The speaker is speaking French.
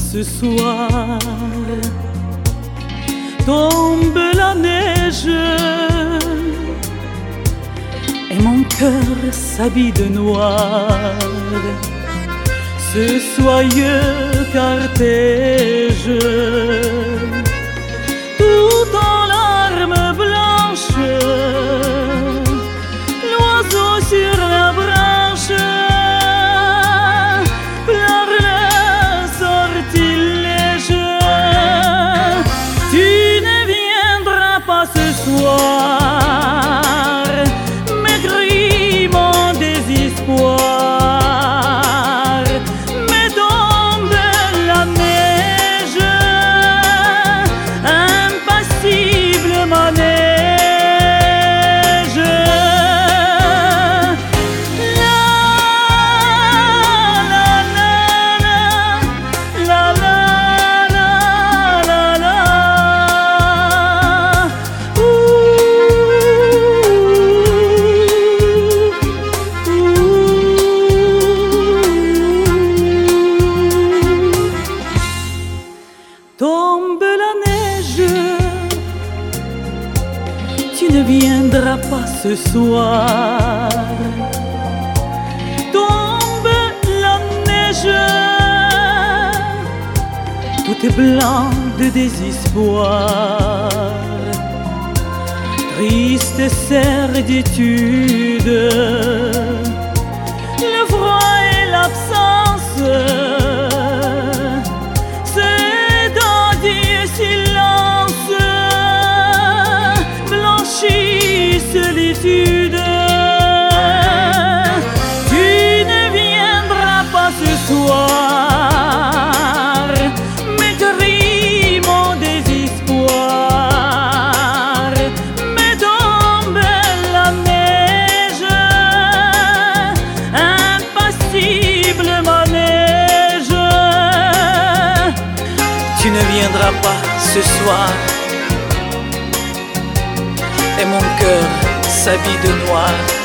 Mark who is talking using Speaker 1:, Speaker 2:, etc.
Speaker 1: ce soir. Tombe la neige et mon cœur s'habille de noir. Ce soyeux cortège, tout en larmes blanches, l'oiseau sur la branche pleure le sortilège. Tu ne viendras pas ce soir, maigrit mon désespoir. Mais tombe la neige, impassible manège. Tombe la neige, tu ne viendras pas ce soir. Tombe la neige, tout est blanc de désespoir. Triste certitude, le froid et l'absence. Solitude, tu ne viendras pas ce soir, maigrit mon désespoir. Mais tombe la neige, impassible manège. Tu ne viendras pas ce soir et mon cœur s'habille de noir.